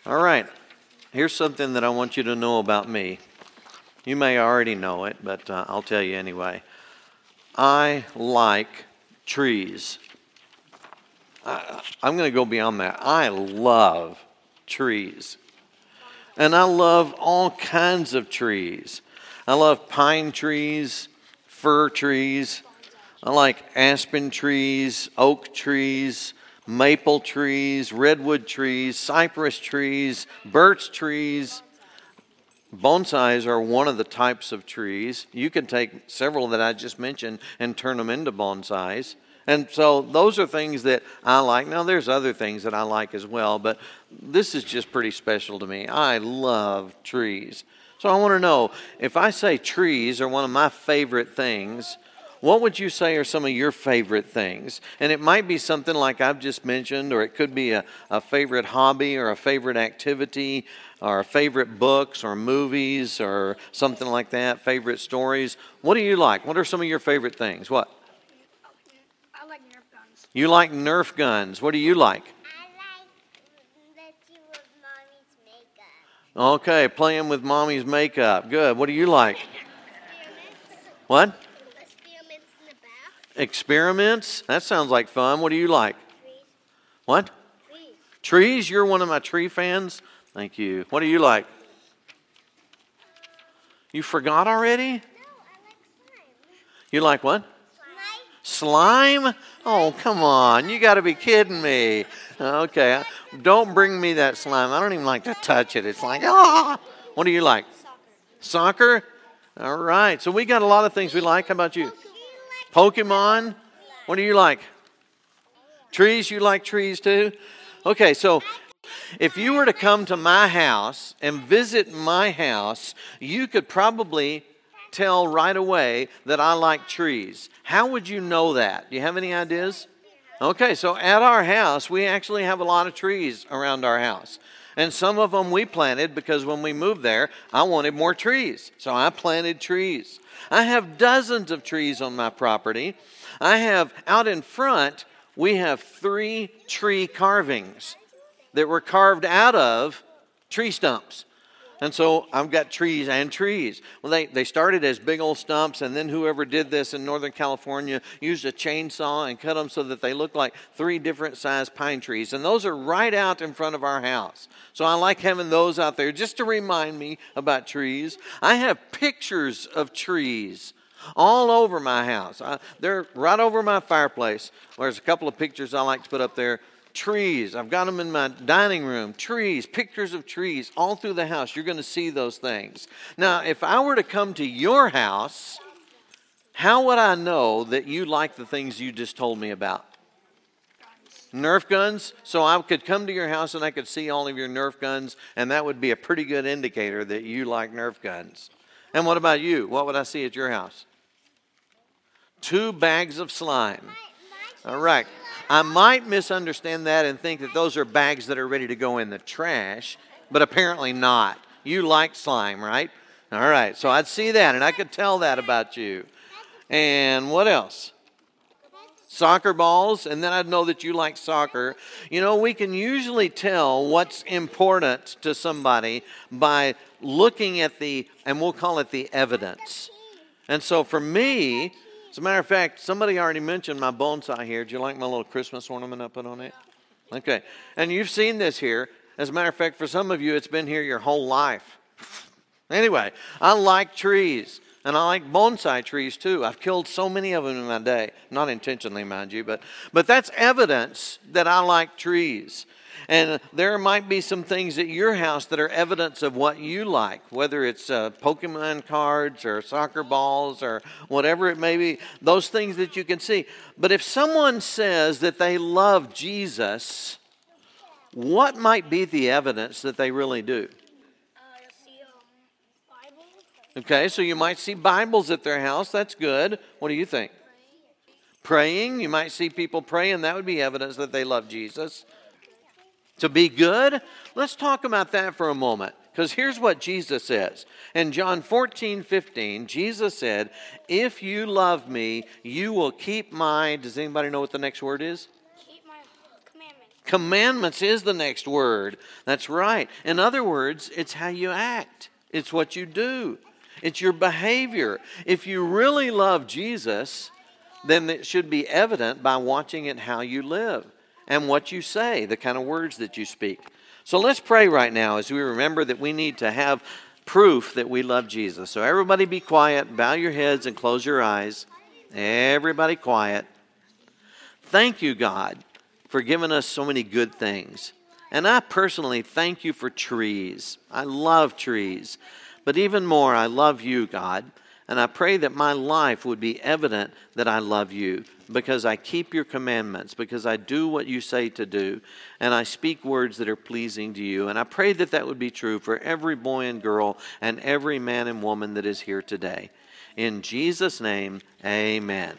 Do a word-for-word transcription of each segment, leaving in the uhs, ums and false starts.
All right, here's something that I want you to know about me. You may already know it, but uh, I'll tell you anyway. I like trees. I, I'm going to go beyond that. I love trees. And I love all kinds of trees. I love pine trees, fir trees. I like aspen trees, oak trees, maple trees, redwood trees, cypress trees, birch trees. Bonsais are one of the types of trees. You can take several that I just mentioned and turn them into bonsais. And so those are things that I like. Now, there's other things that I like as well, but this is just pretty special to me. I love trees. So I want to know, if I say trees are one of my favorite things, what would you say are some of your favorite things? And it might be something like I've just mentioned, or it could be a, a favorite hobby or a favorite activity or favorite books or movies or something like that, favorite stories. What do you like? What are some of your favorite things? What? I like Nerf guns. You like Nerf guns. What do you like? I like Betty with Mommy's makeup. Okay, playing with Mommy's makeup. Good. What do you like? Experiments. What? Experiments in the bath. Experiments? That sounds like fun. What do you like? Trees. What? Trees. Trees? You're one of my tree fans? Thank you. What do you like? You forgot already? No, I like slime. You like what? Slime. Slime? Oh, come on. You got to be kidding me. Okay. Don't bring me that slime. I don't even like to touch it. It's like, ah. What do you like? Soccer. Soccer? All right. So we got a lot of things we like. How about you? Pokemon? What do you like? Trees? You like trees too? Okay, so if you were to come to my house and visit my house, you could probably tell right away that I like trees. How would you know that? Do you have any ideas? Okay, so at our house, we actually have a lot of trees around our house. And some of them we planted because when we moved there, I wanted more trees. So I planted trees. I have dozens of trees on my property. I have, out in front, we have three tree carvings that were carved out of tree stumps. And so I've got trees and trees. Well, they, they started as big old stumps, and then whoever did this in Northern California used a chainsaw and cut them so that they look like three different sized pine trees. And those are right out in front of our house. So I like having those out there just to remind me about trees. I have pictures of trees all over my house. I, they're right over my fireplace. There's a couple of pictures I like to put up there. Trees. I've got them in my dining room. Trees, pictures of trees all through the house. You're going to see those things. Now, if I were to come to your house, how would I know that you like the things you just told me about? Nerf guns? So I could come to your house and I could see all of your Nerf guns, and that would be a pretty good indicator that you like Nerf guns. And what about you? What would I see at your house? Two bags of slime. All right. I might misunderstand that and think that those are bags that are ready to go in the trash, but apparently not. You like slime, right? All right, so I'd see that, and I could tell that about you. And what else? Soccer balls, and then I'd know that you like soccer. You know, we can usually tell what's important to somebody by looking at the, and we'll call it the evidence. And so for me, as a matter of fact, somebody already mentioned my bonsai here. Do you like my little Christmas ornament I put on it? Okay. And you've seen this here. As a matter of fact, for some of you, it's been here your whole life. Anyway, I like trees. And I like bonsai trees too. I've killed so many of them in my day. Not intentionally, mind you. But, but that's evidence that I like trees. And there might be some things at your house that are evidence of what you like, whether it's uh, Pokemon cards or soccer balls or whatever it may be, those things that you can see. But if someone says that they love Jesus, what might be the evidence that they really do? Uh, you'll see um, Bibles. Okay, so you might see Bibles at their house. That's good. What do you think? Praying. You might see people praying. That would be evidence that they love Jesus. To be good? Let's talk about that for a moment. Because here's what Jesus says. In John fourteen fifteen, Jesus said, if you love me, you will keep my, does anybody know what the next word is? Keep my commandments. Commandments is the next word. That's right. In other words, it's how you act. It's what you do. It's your behavior. If you really love Jesus, then it should be evident by watching it how you live and what you say, the kind of words that you speak. So let's pray right now as we remember that we need to have proof that we love Jesus. So everybody be quiet, bow your heads and close your eyes. Everybody quiet. Thank you, God, for giving us so many good things. And I personally thank you for trees. I love trees. But even more, I love you, God. And I pray that my life would be evident that I love you because I keep your commandments, because I do what you say to do, and I speak words that are pleasing to you. And I pray that that would be true for every boy and girl and every man and woman that is here today. In Jesus' name, amen.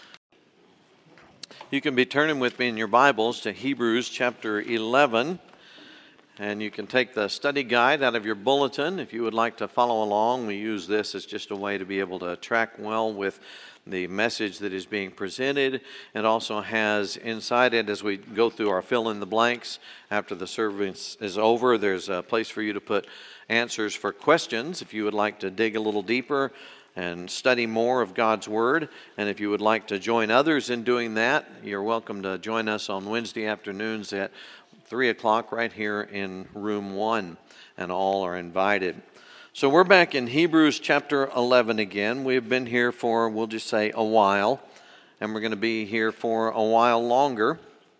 You can be turning with me in your Bibles to Hebrews chapter eleven. And you can take the study guide out of your bulletin if you would like to follow along. We use this as just a way to be able to track well with the message that is being presented. It also has inside it, as we go through our fill in the blanks after the service is over, there's a place for you to put answers for questions if you would like to dig a little deeper and study more of God's Word. And if you would like to join others in doing that, you're welcome to join us on Wednesday afternoons at three o'clock right here in room one, and all are invited. So we're back in Hebrews chapter eleven again. We've been here for, we'll just say, a while, and we're going to be here for a while longer.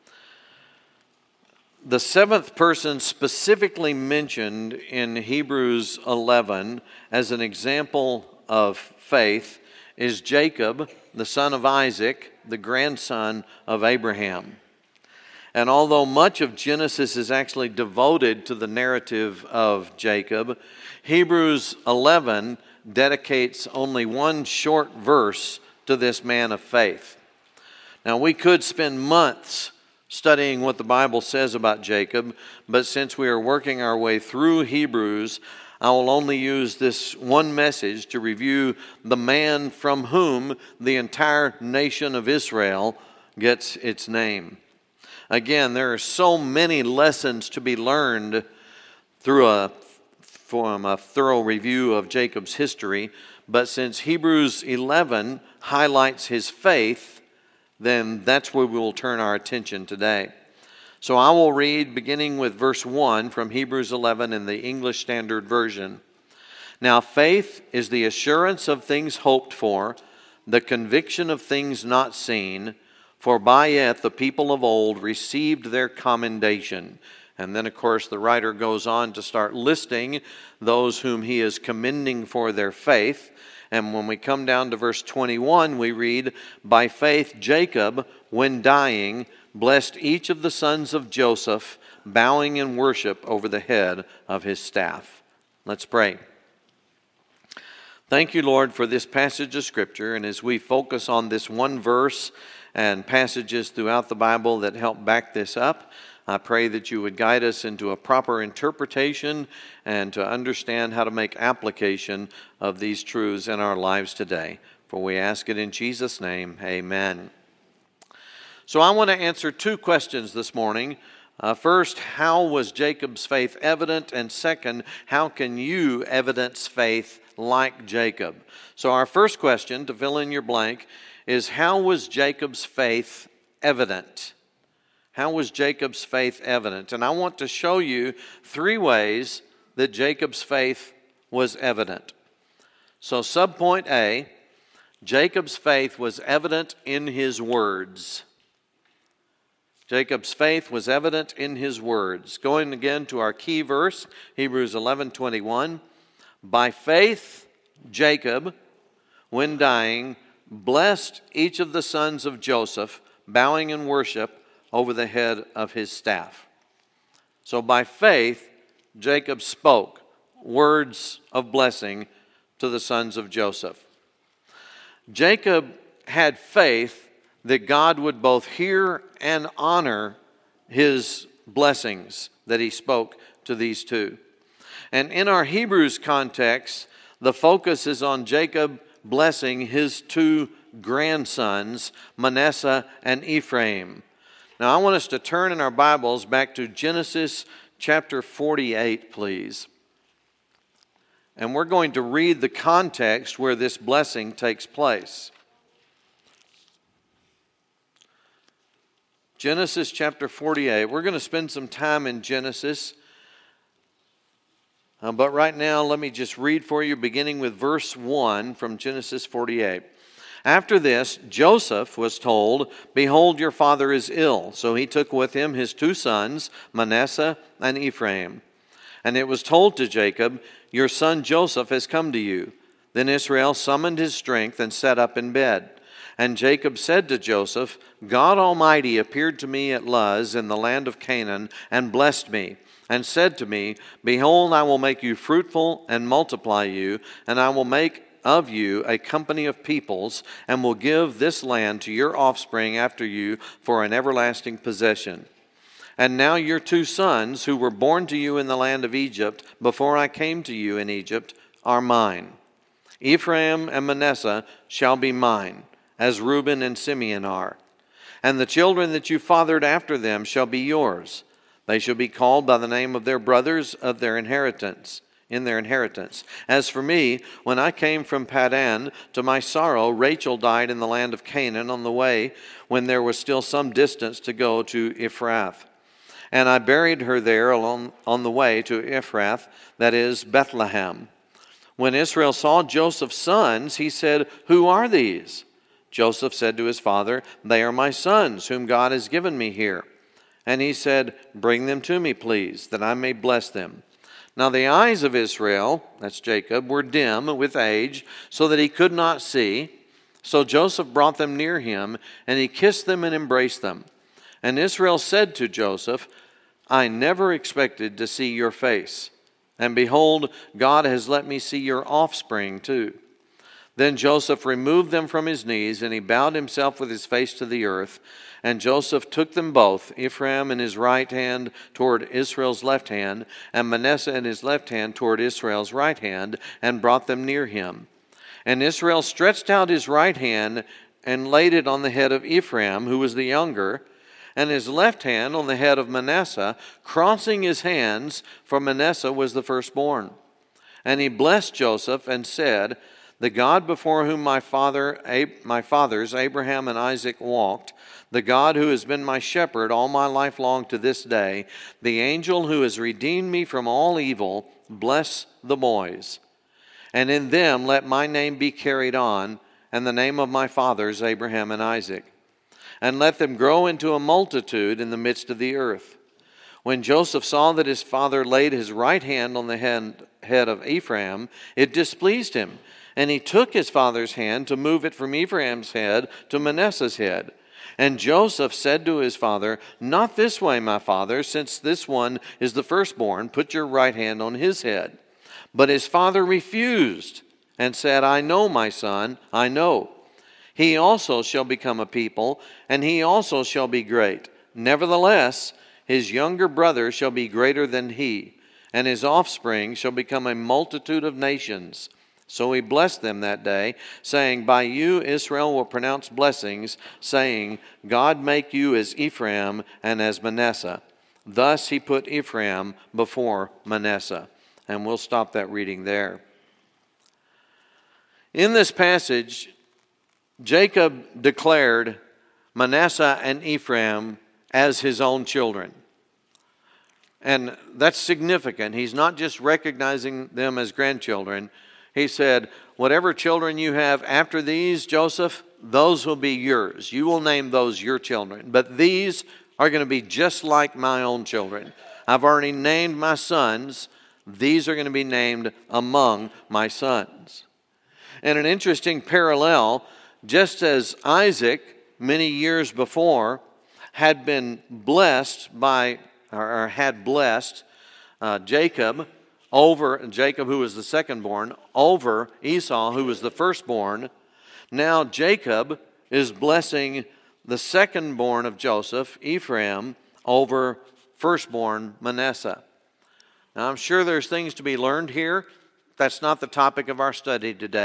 The seventh person specifically mentioned in Hebrews eleven as an example of faith is Jacob, the son of Isaac, the grandson of Abraham. And although much of Genesis is actually devoted to the narrative of Jacob, Hebrews eleven dedicates only one short verse to this man of faith. Now, we could spend months studying what the Bible says about Jacob, but since we are working our way through Hebrews, I will only use this one message to review the man from whom the entire nation of Israel gets its name. Again, there are so many lessons to be learned through a, from a thorough review of Jacob's history, but since Hebrews eleven highlights his faith, then that's where we will turn our attention today. So I will read beginning with verse one from Hebrews eleven in the English Standard Version. Now faith is the assurance of things hoped for, the conviction of things not seen, for by it the people of old received their commendation. And then, of course, the writer goes on to start listing those whom he is commending for their faith. And when we come down to verse twenty-one, we read, by faith Jacob, when dying, blessed each of the sons of Joseph, bowing in worship over the head of his staff. Let's pray. Thank you, Lord, for this passage of Scripture. And as we focus on this one verse and passages throughout the Bible that help back this up, I pray that you would guide us into a proper interpretation and to understand how to make application of these truths in our lives today. For we ask it in Jesus' name, amen. So I want to answer two questions this morning. Uh, first, how was Jacob's faith evident? And second, how can you evidence faith like Jacob? So our first question, to fill in your blank, is how was Jacob's faith evident? How was Jacob's faith evident? And I want to show you three ways that Jacob's faith was evident. So subpoint A, Jacob's faith was evident in his words. Jacob's faith was evident in his words. Going again to our key verse, Hebrews eleven twenty-one. By faith, Jacob, when dying, blessed each of the sons of Joseph, bowing in worship over the head of his staff. So by faith, Jacob spoke words of blessing to the sons of Joseph. Jacob had faith that God would both hear and honor his blessings that he spoke to these two. And in our Hebrews context, the focus is on Jacob blessing his two grandsons, Manasseh and Ephraim. Now I want us to turn in our Bibles back to Genesis chapter forty-eight, please. And we're going to read the context where this blessing takes place. Genesis chapter forty-eight. We're going to spend some time in Genesis. Uh, but right now, let me just read for you, beginning with verse one from Genesis forty-eight. After this, Joseph was told, "Behold, your father is ill." So he took with him his two sons, Manasseh and Ephraim. And it was told to Jacob, "Your son Joseph has come to you." Then Israel summoned his strength and sat up in bed. And Jacob said to Joseph, "God Almighty appeared to me at Luz in the land of Canaan and blessed me, and said to me, Behold, I will make you fruitful and multiply you, and I will make of you a company of peoples, and will give this land to your offspring after you for an everlasting possession. And now your two sons, who were born to you in the land of Egypt, before I came to you in Egypt, are mine. Ephraim and Manasseh shall be mine, as Reuben and Simeon are. And the children that you fathered after them shall be yours. They shall be called by the name of their brothers of their inheritance, in their inheritance. As for me, when I came from Paddan, to my sorrow, Rachel died in the land of Canaan on the way, when there was still some distance to go to Ephrath. And I buried her there along on the way to Ephrath, that is Bethlehem. When Israel saw Joseph's sons, he said, Who are these? Joseph said to his father, They are my sons, whom God has given me here. And he said, Bring them to me, please, that I may bless them. Now the eyes of Israel, that's Jacob, were dim with age, so that he could not see. So Joseph brought them near him, and he kissed them and embraced them. And Israel said to Joseph, I never expected to see your face. And behold, God has let me see your offspring too. Then Joseph removed them from his knees, and he bowed himself with his face to the earth. And Joseph took them both, Ephraim in his right hand toward Israel's left hand, and Manasseh in his left hand toward Israel's right hand, and brought them near him. And Israel stretched out his right hand and laid it on the head of Ephraim, who was the younger, and his left hand on the head of Manasseh, crossing his hands, for Manasseh was the firstborn. And he blessed Joseph and said, The God before whom my father, my fathers, Abraham and Isaac, walked, the God who has been my shepherd all my life long to this day, the angel who has redeemed me from all evil, bless the boys. And in them let my name be carried on, and the name of my fathers, Abraham and Isaac. And let them grow into a multitude in the midst of the earth. When Joseph saw that his father laid his right hand on the head of Ephraim, it displeased him. And he took his father's hand to move it from Ephraim's head to Manasseh's head. And Joseph said to his father, Not this way, my father, since this one is the firstborn. Put your right hand on his head. But his father refused and said, I know, my son, I know. He also shall become a people, and he also shall be great. Nevertheless, his younger brother shall be greater than he, and his offspring shall become a multitude of nations. So he blessed them that day, saying, By you Israel will pronounce blessings, saying, God make you as Ephraim and as Manasseh. Thus he put Ephraim before Manasseh. And we'll stop that reading there. In this passage, Jacob declared Manasseh and Ephraim as his own children. And that's significant. He's not just recognizing them as grandchildren. He said, whatever children you have after these, Joseph, those will be yours. You will name those your children. But these are going to be just like my own children. I've already named my sons. These are going to be named among my sons. And an interesting parallel, just as Isaac, many years before, had been blessed by, or had blessed uh, Jacob, over Jacob, who was the secondborn, over Esau, who was the firstborn. Now Jacob is blessing the secondborn of Joseph, Ephraim, over firstborn Manasseh. Now I'm sure there's things to be learned here. That's not the topic of our study today.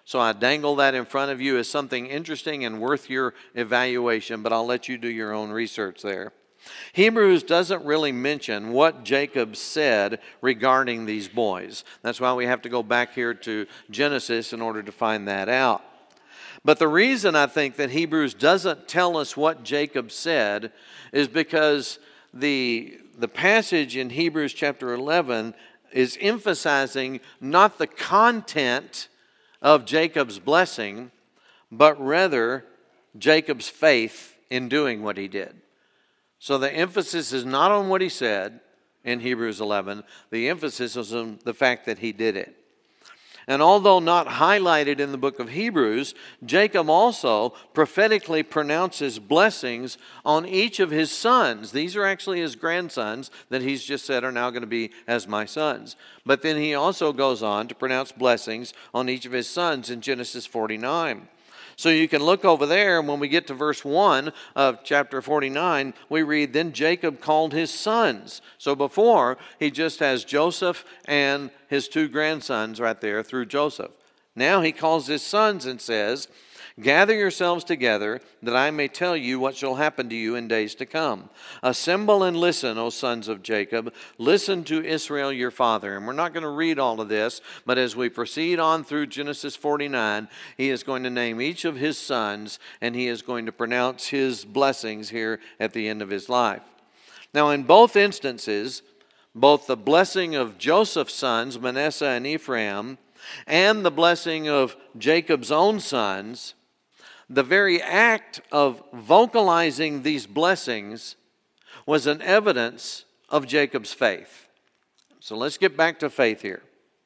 So I dangle that in front of you as something interesting and worth your evaluation, but I'll let you do your own research there. Hebrews doesn't really mention what Jacob said regarding these boys. That's why we have to go back here to Genesis in order to find that out. But the reason I think that Hebrews doesn't tell us what Jacob said is because the, the passage in Hebrews chapter eleven is emphasizing not the content of Jacob's blessing, but rather Jacob's faith in doing what he did. So the emphasis is not on what he said in Hebrews eleven. The emphasis is on the fact that he did it. And although not highlighted in the book of Hebrews, Jacob also prophetically pronounces blessings on each of his sons. These are actually his grandsons that he's just said are now going to be as my sons. But then he also goes on to pronounce blessings on each of his sons in Genesis forty-nine. So you can look over there, and when we get to verse one of chapter forty-nine, we read, then Jacob called his sons. So before, he just has Joseph and his two grandsons right there through Joseph. Now he calls his sons and says, gather yourselves together, that I may tell you what shall happen to you in days to come. Assemble and listen, O sons of Jacob. Listen to Israel your father. And we're not going to read all of this, but as we proceed on through Genesis forty-nine, he is going to name each of his sons, and he is going to pronounce his blessings here at the end of his life. Now, in both instances, both the blessing of Joseph's sons, Manasseh and Ephraim, and the blessing of Jacob's own sons, the very act of vocalizing these blessings was an evidence of Jacob's faith. So let's get back to faith here.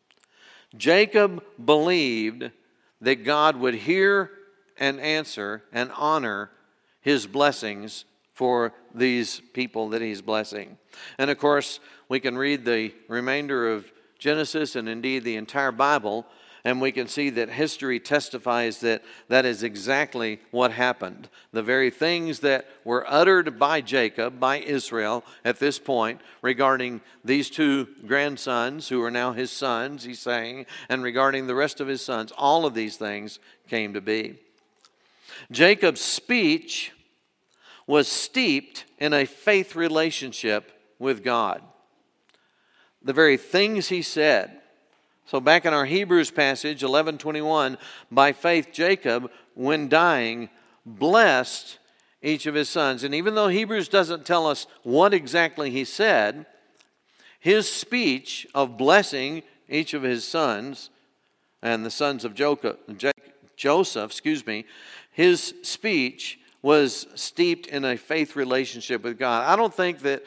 Jacob believed that God would hear and answer and honor his blessings for these people that he's blessing. And of course, we can read the remainder of Genesis and indeed the entire Bible, and we can see that history testifies that that is exactly what happened. The very things that were uttered by Jacob, by Israel at this point, regarding these two grandsons who are now his sons, he's saying, and regarding the rest of his sons, all of these things came to be. Jacob's speech was steeped in a faith relationship with God. The very things he said. So back in our Hebrews passage, eleven twenty-one, by faith Jacob, when dying, blessed each of his sons. And even though Hebrews doesn't tell us what exactly he said, his speech of blessing each of his sons and the sons of Joseph, excuse me, his speech was steeped in a faith relationship with God. I don't think that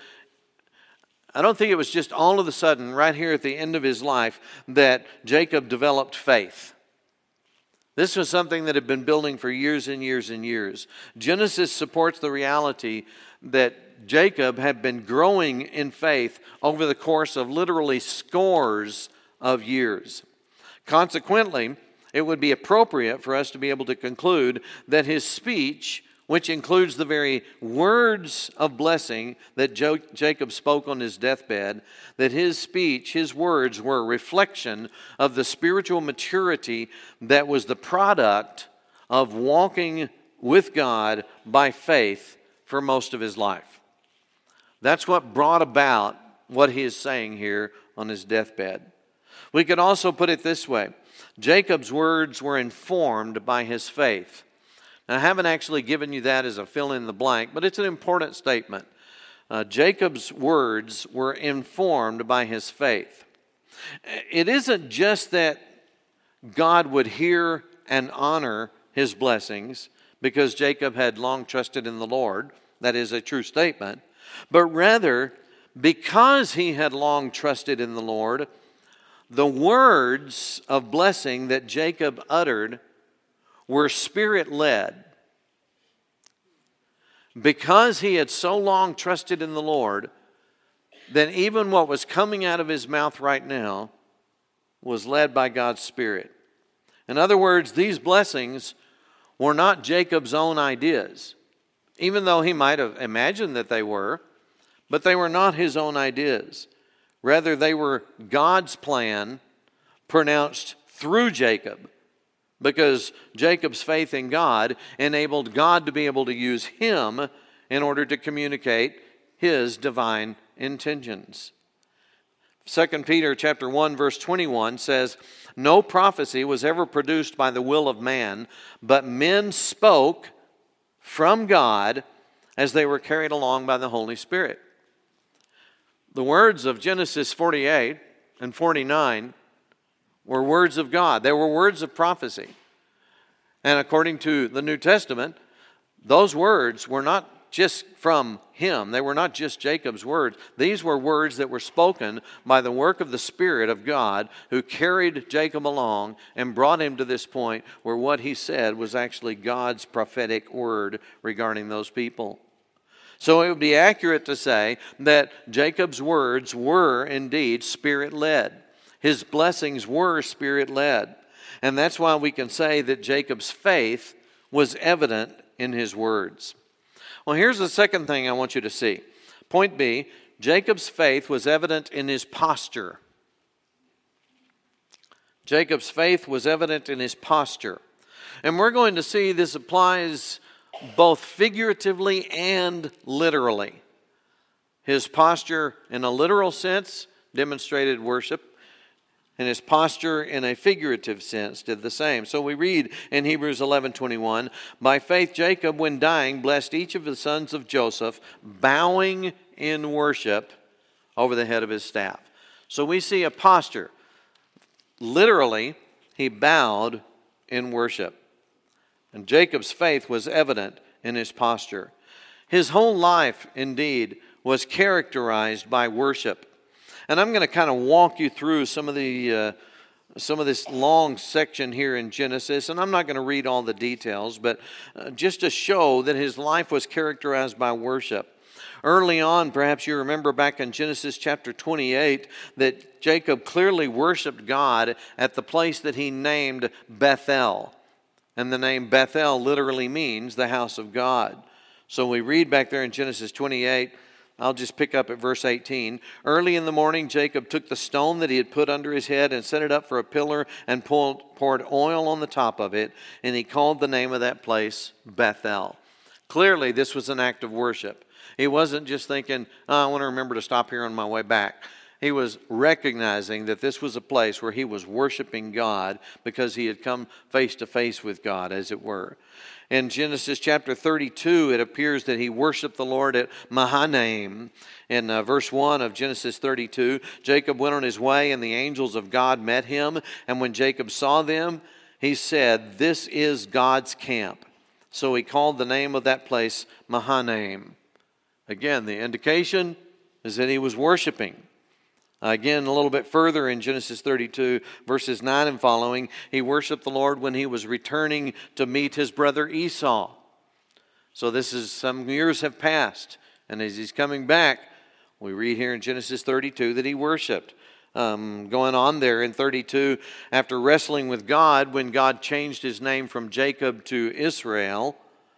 I don't think it was just all of a sudden, right here at the end of his life, that Jacob developed faith. This was something that had been building for years and years and years. Genesis supports the reality that Jacob had been growing in faith over the course of literally scores of years. Consequently, it would be appropriate for us to be able to conclude that his speech, which includes the very words of blessing that jo- Jacob spoke on his deathbed, that his speech, his words were a reflection of the spiritual maturity that was the product of walking with God by faith for most of his life. That's what brought about what he is saying here on his deathbed. We could also put it this way. Jacob's words were informed by his faith. Now, I haven't actually given you that as a fill in the blank, but it's an important statement. Uh, Jacob's words were informed by his faith. It isn't just that God would hear and honor his blessings because Jacob had long trusted in the Lord. That is a true statement. But rather, because he had long trusted in the Lord, the words of blessing that Jacob uttered were Spirit-led. Because he had so long trusted in the Lord, that even what was coming out of his mouth right now was led by God's Spirit. In other words, these blessings were not Jacob's own ideas, even though he might have imagined that they were, but they were not his own ideas. Rather, they were God's plan pronounced through Jacob because Jacob's faith in God enabled God to be able to use him in order to communicate his divine intentions. Second Peter chapter one verse twenty-one says, "No prophecy was ever produced by the will of man, but men spoke from God as they were carried along by the Holy Spirit." The words of Genesis forty-eight and forty-nine were words of God. They were words of prophecy. And according to the New Testament, those words were not just from him. They were not just Jacob's words. These were words that were spoken by the work of the Spirit of God, who carried Jacob along and brought him to this point where what he said was actually God's prophetic word regarding those people. So it would be accurate to say that Jacob's words were indeed Spirit-led. His blessings were Spirit-led. And that's why we can say that Jacob's faith was evident in his words. Well, here's the second thing I want you to see. Point B, Jacob's faith was evident in his posture. Jacob's faith was evident in his posture. And we're going to see this applies both figuratively and literally. His posture in a literal sense demonstrated worship, and his posture in a figurative sense did the same. So we read in Hebrews eleven twenty-one, "By faith Jacob, when dying, blessed each of the sons of Joseph, bowing in worship over the head of his staff." So we see a posture. Literally, he bowed in worship. And Jacob's faith was evident in his posture. His whole life, indeed, was characterized by worship. And I'm going to kind of walk you through some of the uh, some of this long section here in Genesis, and I'm not going to read all the details, but uh, just to show that his life was characterized by worship. Early on, perhaps you remember back in Genesis chapter twenty-eight, that Jacob clearly worshiped God at the place that he named Bethel. And the name Bethel literally means the house of God. So we read back there in Genesis twenty-eight, I'll just pick up at verse eighteen. "Early in the morning, Jacob took the stone that he had put under his head and set it up for a pillar and poured oil on the top of it. And he called the name of that place Bethel." Clearly, this was an act of worship. He wasn't just thinking, oh, I want to remember to stop here on my way back. He was recognizing that this was a place where he was worshiping God because he had come face to face with God, as it were. In Genesis chapter thirty-two, it appears that he worshiped the Lord at Mahanaim. In uh, verse one of Genesis thirty-two, Jacob went on his way, and the angels of God met him. And when Jacob saw them, he said, "This is God's camp." So he called the name of that place Mahanaim. Again, the indication is that he was worshiping. Again, a little bit further in Genesis thirty-two, verses nine and following, he worshiped the Lord when he was returning to meet his brother Esau. So this is, some years have passed, and as he's coming back, we read here in Genesis thirty-two that he worshiped. Um, going on there in thirty-two, after wrestling with God, when God changed his name from Jacob to Israel,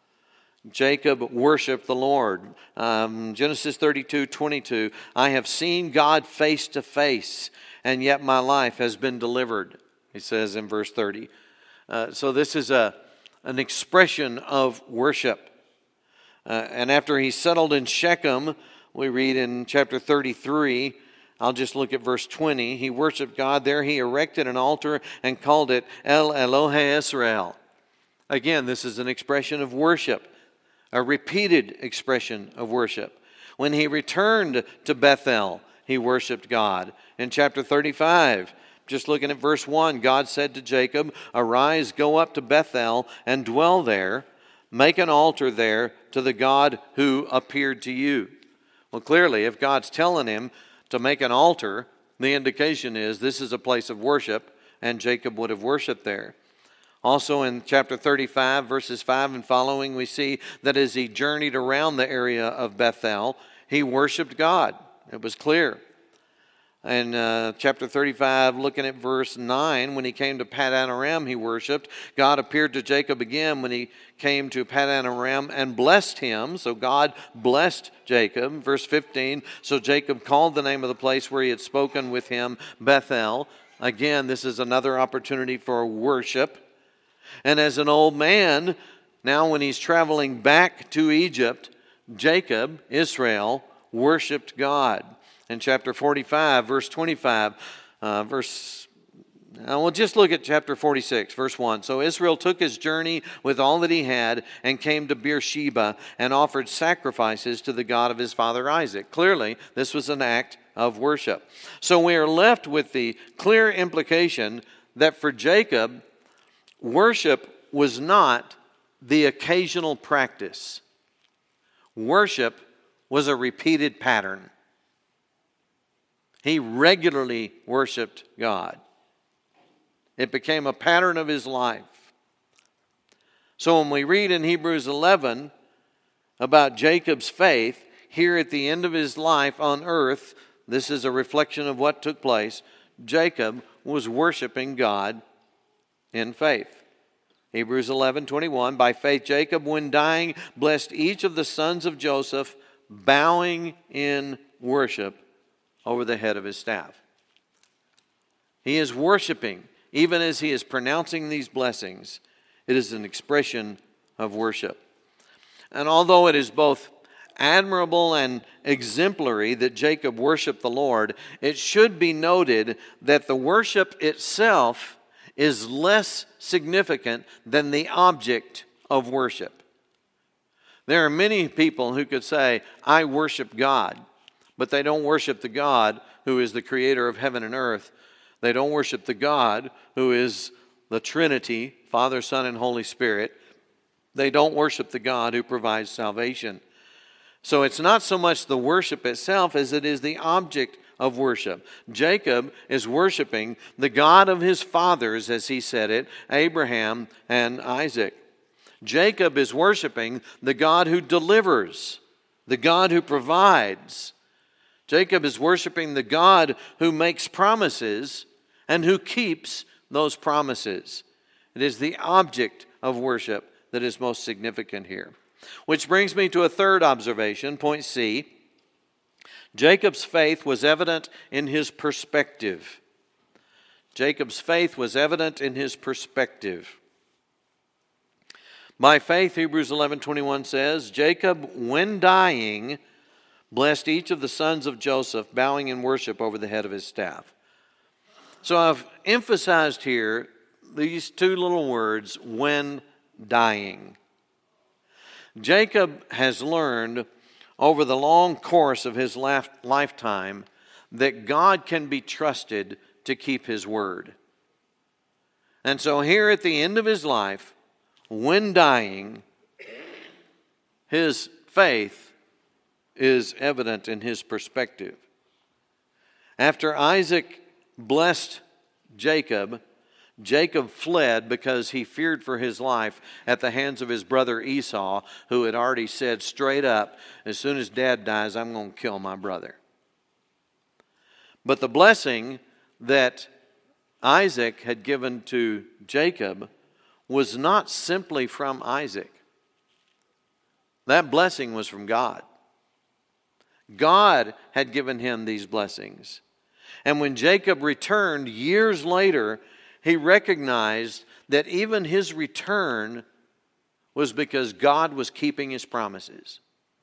Jacob worshiped the Lord. Um, Genesis thirty-two twenty-two, "I have seen God face to face, and yet my life has been delivered," he says in verse thirty. Uh, so this is a an expression of worship. Uh, and after he settled in Shechem, we read in chapter thirty-three, I'll just look at verse twenty. He worshiped God there. He erected an altar and called it El Elohe Israel. Again, this is an expression of worship. A repeated expression of worship. When he returned to Bethel, he worshiped God. In chapter thirty-five, just looking at verse one, God said to Jacob, "Arise, go up to Bethel and dwell there. Make an altar there to the God who appeared to you." Well, clearly, if God's telling him to make an altar, the indication is this is a place of worship, and Jacob would have worshiped there. Also in chapter thirty-five, verses five and following, we see that as he journeyed around the area of Bethel, he worshiped God. It was clear. In uh, chapter thirty-five, looking at verse nine, when he came to Paddan Aram, he worshiped. God appeared to Jacob again when he came to Paddan Aram and blessed him. So God blessed Jacob. Verse fifteen, so Jacob called the name of the place where he had spoken with him Bethel. Again, this is another opportunity for worship. And as an old man, now when he's traveling back to Egypt, Jacob, Israel, worshiped God. In chapter forty-five, verse twenty-five, uh, verse, now we'll just look at chapter forty-six, verse one. So Israel took his journey with all that he had and came to Beersheba and offered sacrifices to the God of his father Isaac. Clearly, this was an act of worship. So we are left with the clear implication that for Jacob, worship was not the occasional practice. Worship was a repeated pattern. He regularly worshiped God. It became a pattern of his life. So when we read in Hebrews eleven about Jacob's faith, here at the end of his life on earth, this is a reflection of what took place. Jacob was worshiping God in faith. Hebrews eleven twenty-one, by faith Jacob, when dying, blessed each of the sons of Joseph, bowing in worship over the head of his staff. He is worshiping, even as he is pronouncing these blessings. It is an expression of worship. And although it is both admirable and exemplary that Jacob worshiped the Lord, it should be noted that the worship itself is less significant than the object of worship. There are many people who could say, I worship God, but they don't worship the God who is the creator of heaven and earth. They don't worship the God who is the Trinity, Father, Son, and Holy Spirit. They don't worship the God who provides salvation. So it's not so much the worship itself as it is the object of worship. Jacob is worshiping the God of his fathers, as he said it, Abraham and Isaac. Jacob is worshiping the God who delivers, the God who provides. Jacob is worshiping the God who makes promises and who keeps those promises. It is the object of worship that is most significant here. Which brings me to a third observation, point C. Jacob's faith was evident in his perspective. Jacob's faith was evident in his perspective. By faith, Hebrews eleven twenty-one says, Jacob, when dying, blessed each of the sons of Joseph, bowing in worship over the head of his staff. So I've emphasized here these two little words, when dying. Jacob has learned over the long course of his lifetime that God can be trusted to keep his word. And so here at the end of his life, when dying, his faith is evident in his perspective. After Isaac blessed Jacob, Jacob fled because he feared for his life at the hands of his brother Esau, who had already said straight up, as soon as Dad dies, I'm going to kill my brother. But the blessing that Isaac had given to Jacob was not simply from Isaac. That blessing was from God. God had given him these blessings. And when Jacob returned years later, he recognized that even his return was because God was keeping his promises.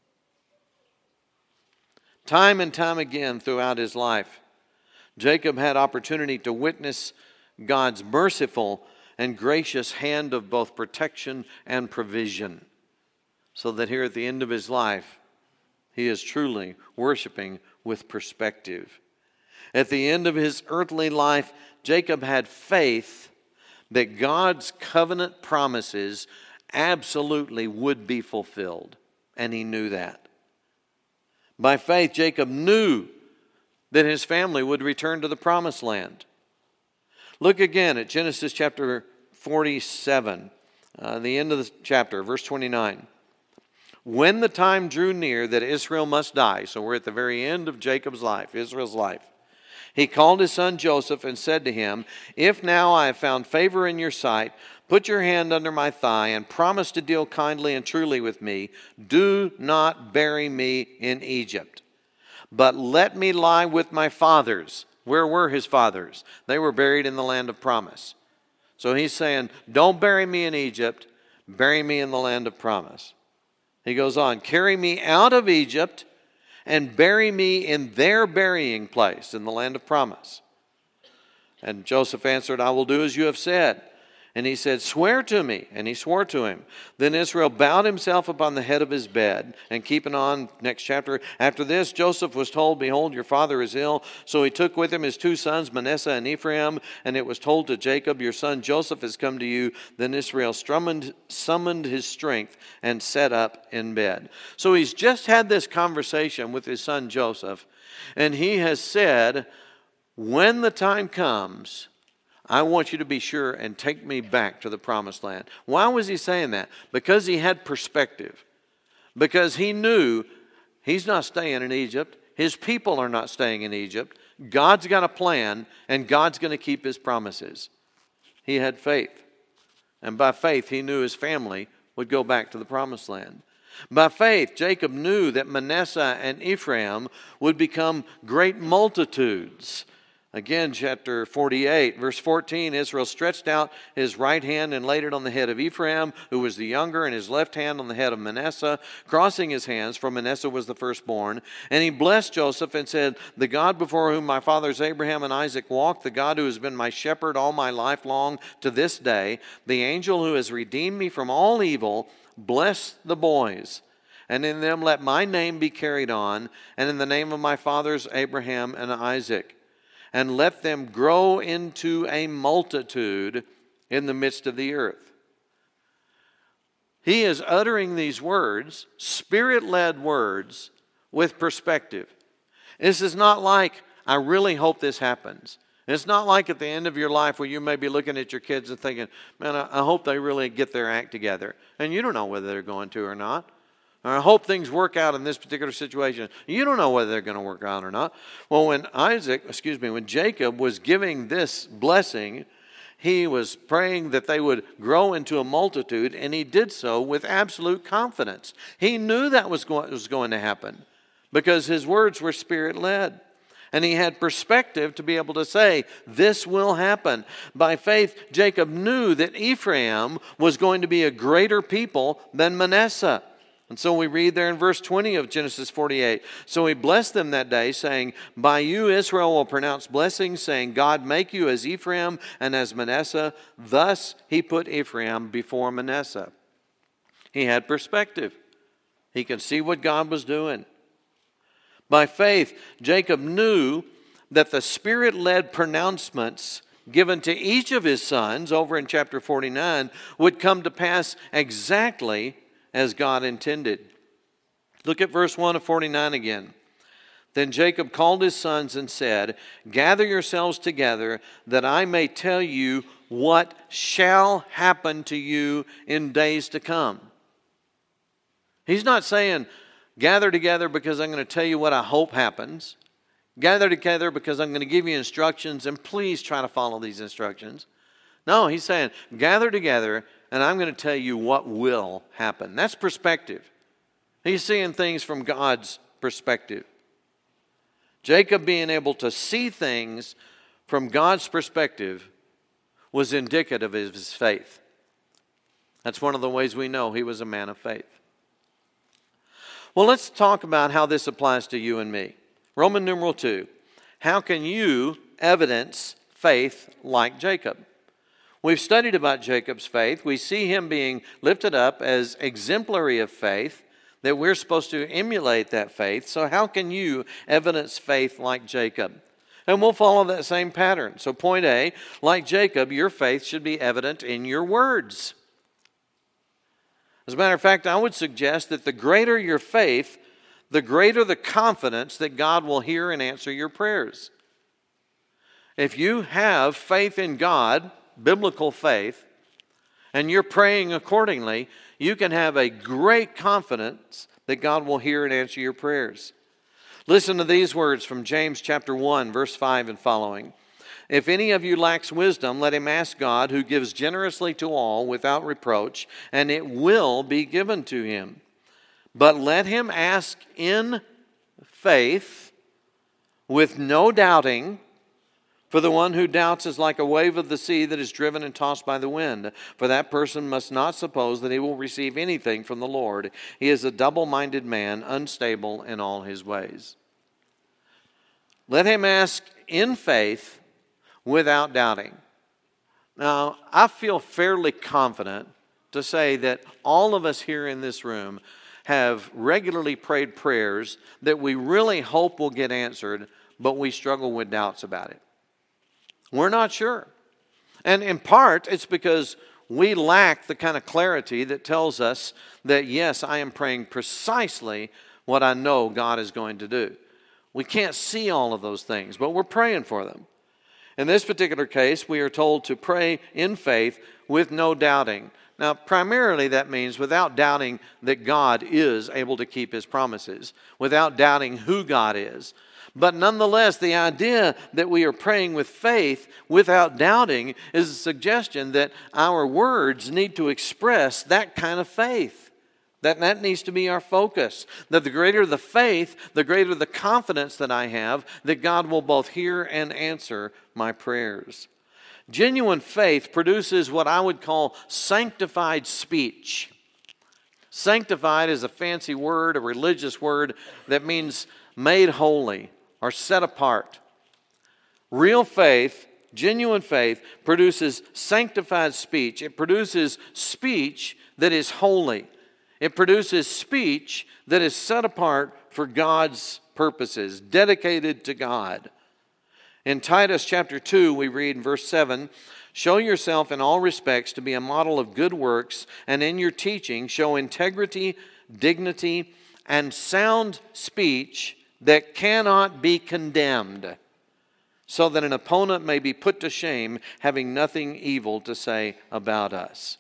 Time and time again throughout his life, Jacob had opportunity to witness God's merciful and gracious hand of both protection and provision, so that here at the end of his life, he is truly worshiping with perspective. At the end of his earthly life, Jacob had faith that God's covenant promises absolutely would be fulfilled, and he knew that. By faith, Jacob knew that his family would return to the promised land. Look again at Genesis chapter forty-seven, uh, the end of the chapter, verse twenty-nine. When the time drew near that Israel must die, so we're at the very end of Jacob's life, Israel's life, he called his son Joseph and said to him, if now I have found favor in your sight, put your hand under my thigh and promise to deal kindly and truly with me. Do not bury me in Egypt, but let me lie with my fathers. Where were his fathers? They were buried in the land of promise. So he's saying, don't bury me in Egypt, bury me in the land of promise. He goes on, carry me out of Egypt and bury me in their burying place in the land of promise. And Joseph answered, I will do as you have said. And he said, swear to me. And he swore to him. Then Israel bowed himself upon the head of his bed. And keeping on, next chapter. After this, Joseph was told, behold, your father is ill. So he took with him his two sons, Manasseh and Ephraim. And it was told to Jacob, your son Joseph has come to you. Then Israel summoned, summoned his strength and sat up in bed. So he's just had this conversation with his son Joseph. And he has said, when the time comes, I want you to be sure and take me back to the promised land. Why was he saying that? Because he had perspective. Because he knew he's not staying in Egypt. His people are not staying in Egypt. God's got a plan, and God's going to keep his promises. He had faith. And by faith, he knew his family would go back to the promised land. By faith, Jacob knew that Manasseh and Ephraim would become great multitudes. Again, chapter forty-eight, verse fourteen, Israel stretched out his right hand and laid it on the head of Ephraim, who was the younger, and his left hand on the head of Manasseh, crossing his hands, for Manasseh was the firstborn. And he blessed Joseph and said, the God before whom my fathers Abraham and Isaac walked, the God who has been my shepherd all my life long to this day, the angel who has redeemed me from all evil, bless the boys. And in them let my name be carried on, and in the name of my fathers Abraham and Isaac. And let them grow into a multitude in the midst of the earth. He is uttering these words, Spirit-led words, with perspective. This is not like, I really hope this happens. It's not like at the end of your life where you may be looking at your kids and thinking, man, I hope they really get their act together. And you don't know whether they're going to or not. Or I hope things work out in this particular situation. You don't know whether they're going to work out or not. Well, when Isaac, excuse me, when Jacob was giving this blessing, he was praying that they would grow into a multitude, and he did so with absolute confidence. He knew that was going, was going to happen because his words were Spirit-led. And he had perspective to be able to say, this will happen. By faith, Jacob knew that Ephraim was going to be a greater people than Manasseh. And so we read there in verse twenty of Genesis forty-eight. So he blessed them that day, saying, by you Israel will pronounce blessings, saying, God make you as Ephraim and as Manasseh. Thus he put Ephraim before Manasseh. He had perspective. He could see what God was doing. By faith, Jacob knew that the Spirit-led pronouncements given to each of his sons over in chapter forty-nine would come to pass exactly as God intended. Look at verse one of forty-nine again. Then Jacob called his sons and said, gather yourselves together that I may tell you what shall happen to you in days to come. He's not saying, gather together because I'm going to tell you what I hope happens. Gather together because I'm going to give you instructions and please try to follow these instructions. No, he's saying, gather together and I'm going to tell you what will happen. That's perspective. He's seeing things from God's perspective. Jacob being able to see things from God's perspective was indicative of his faith. That's one of the ways we know he was a man of faith. Well, let's talk about how this applies to you and me. Roman numeral two. How can you evidence faith like Jacob? We've studied about Jacob's faith. We see him being lifted up as exemplary of faith, that we're supposed to emulate that faith. So how can you evidence faith like Jacob? And we'll follow that same pattern. So point A, like Jacob, your faith should be evident in your words. As a matter of fact, I would suggest that the greater your faith, the greater the confidence that God will hear and answer your prayers. If you have faith in God, biblical faith, and you're praying accordingly, you can have a great confidence that God will hear and answer your prayers. Listen to these words from James chapter one, verse five and following. If any of you lacks wisdom, let him ask God, who gives generously to all without reproach, and it will be given to him. But let him ask in faith, with no doubting, For the one who doubts is like a wave of the sea that is driven and tossed by the wind. For that person must not suppose that he will receive anything from the Lord. He is a double-minded man, unstable in all his ways. Let him ask in faith without doubting. Now, I feel fairly confident to say that all of us here in this room have regularly prayed prayers that we really hope will get answered, but we struggle with doubts about it. We're not sure. And in part, it's because we lack the kind of clarity that tells us that, yes, I am praying precisely what I know God is going to do. We can't see all of those things, but we're praying for them. In this particular case, we are told to pray in faith with no doubting. Now, primarily that means without doubting that God is able to keep His promises, without doubting who God is. But nonetheless, the idea that we are praying with faith without doubting is a suggestion that our words need to express that kind of faith. That that needs to be our focus. That the greater the faith, the greater the confidence that I have that God will both hear and answer my prayers. Genuine faith produces what I would call sanctified speech. Sanctified is a fancy word, a religious word that means made holy or set apart. Real faith, genuine faith, produces sanctified speech. It produces speech that is holy. It produces speech that is set apart for God's purposes, dedicated to God. In Titus chapter two, we read in verse seven, "Show yourself in all respects to be a model of good works, and in your teaching show integrity, dignity, and sound speech that cannot be condemned, so that an opponent may be put to shame, having nothing evil to say about us."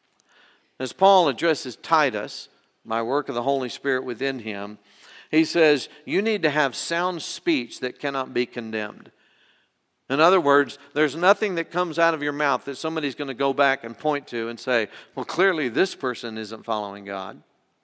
As Paul addresses Titus, by work of the Holy Spirit within him, he says, you need to have sound speech that cannot be condemned. In other words, there's nothing that comes out of your mouth that somebody's going to go back and point to and say, well, clearly this person isn't following God.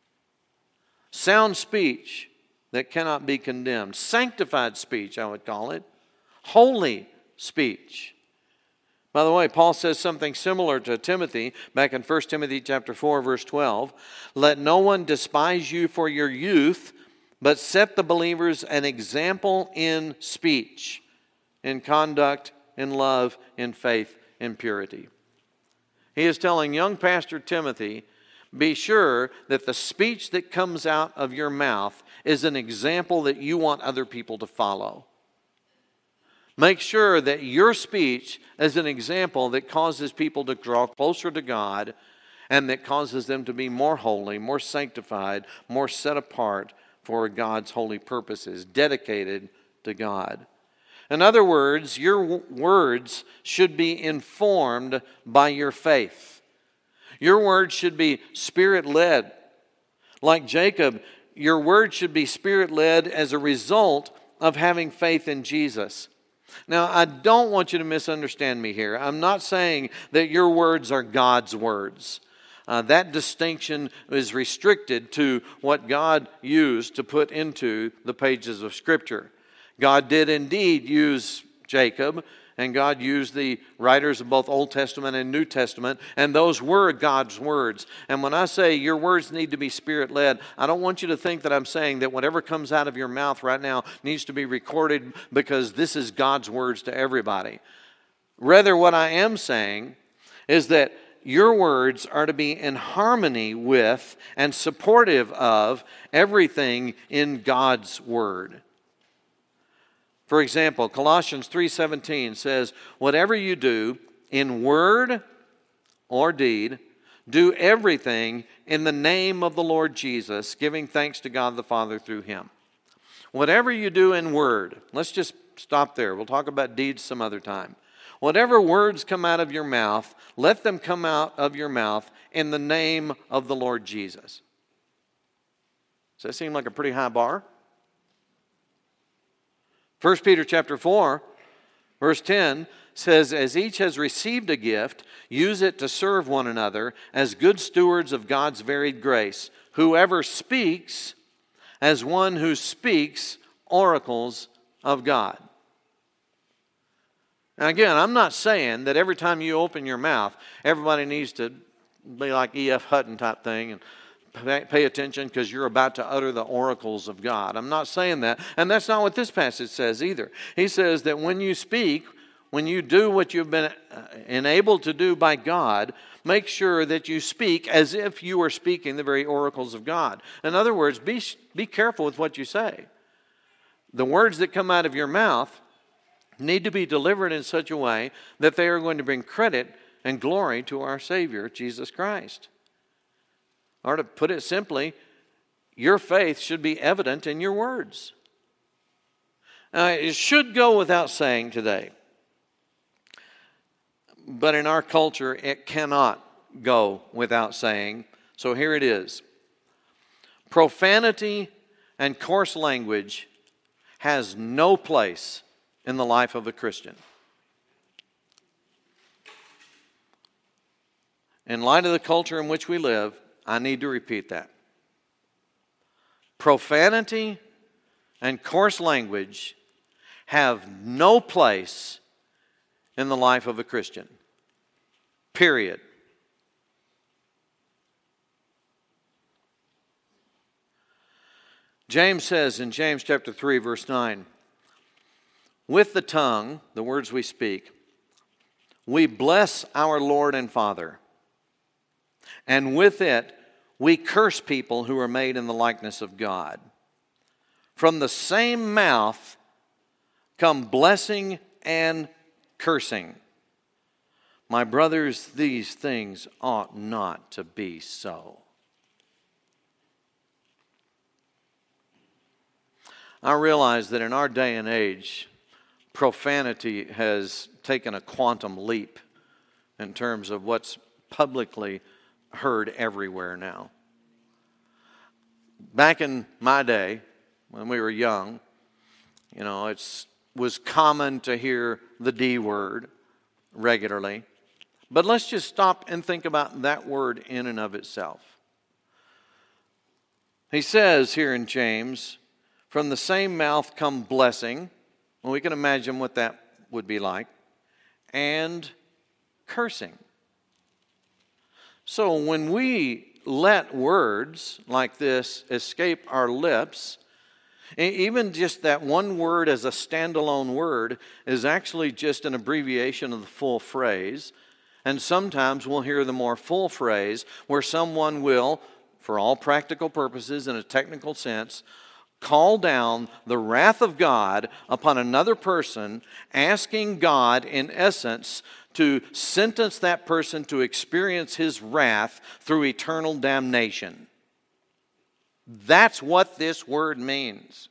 Sound speech that cannot be condemned. Sanctified speech, I would call it. Holy speech. By the way, Paul says something similar to Timothy back in First Timothy chapter four, verse twelve. Let no one despise you for your youth, but set the believers an example in speech, in conduct, in love, in faith, in purity. He is telling young Pastor Timothy, be sure that the speech that comes out of your mouth is an example that you want other people to follow. Make sure that your speech is an example that causes people to draw closer to God and that causes them to be more holy, more sanctified, more set apart for God's holy purposes, dedicated to God. In other words, your w- words should be informed by your faith. Your words should be Spirit-led. Like Jacob, your words should be Spirit-led as a result of having faith in Jesus. Now, I don't want you to misunderstand me here. I'm not saying that your words are God's words. Uh, that distinction is restricted to what God used to put into the pages of Scripture. God did indeed use Jacob, and God used the writers of both Old Testament and New Testament, and those were God's words. And when I say your words need to be Spirit-led, I don't want you to think that I'm saying that whatever comes out of your mouth right now needs to be recorded because this is God's words to everybody. Rather, what I am saying is that your words are to be in harmony with and supportive of everything in God's Word. For example, Colossians three seventeen says, whatever you do in word or deed, do everything in the name of the Lord Jesus, giving thanks to God the Father through Him. Whatever you do in word, let's just stop there. We'll talk about deeds some other time. Whatever words come out of your mouth, let them come out of your mouth in the name of the Lord Jesus. Does that seem like a pretty high bar? First Peter chapter four, verse ten says, as each has received a gift, use it to serve one another as good stewards of God's varied grace. Whoever speaks, as one who speaks oracles of God. Now again, I'm not saying that every time you open your mouth, everybody needs to be like E F Hutton type thing and pay, pay attention because you're about to utter the oracles of God. I'm not saying that. And that's not what this passage says either. He says that when you speak, when you do what you've been enabled to do by God, make sure that you speak as if you were speaking the very oracles of God. In other words, be, be careful with what you say. The words that come out of your mouth need to be delivered in such a way that they are going to bring credit and glory to our Savior, Jesus Christ. Or to put it simply, your faith should be evident in your words. Now, it should go without saying today, but in our culture, it cannot go without saying. So here it is. Profanity and coarse language has no place in the life of a Christian. In light of the culture in which we live, I need to repeat that. Profanity and coarse language have no place in the life of a Christian. Period. James says in James chapter three, verse nine, with the tongue, the words we speak, we bless our Lord and Father, and with it we curse people who are made in the likeness of God. From the same mouth come blessing and cursing. My brothers, these things ought not to be so. I realize that in our day and age, profanity has taken a quantum leap in terms of what's publicly heard everywhere now. Back in my day, when we were young, you know, it was common to hear the D word regularly. But let's just stop and think about that word in and of itself. He says here in James, from the same mouth come blessing. Well, we can imagine what that would be like. And cursing. So when we let words like this escape our lips, even just that one word as a standalone word is actually just an abbreviation of the full phrase. And sometimes we'll hear the more full phrase where someone will, for all practical purposes in a technical sense, call down the wrath of God upon another person, asking God, in essence, to sentence that person to experience His wrath through eternal damnation. That's what this word means.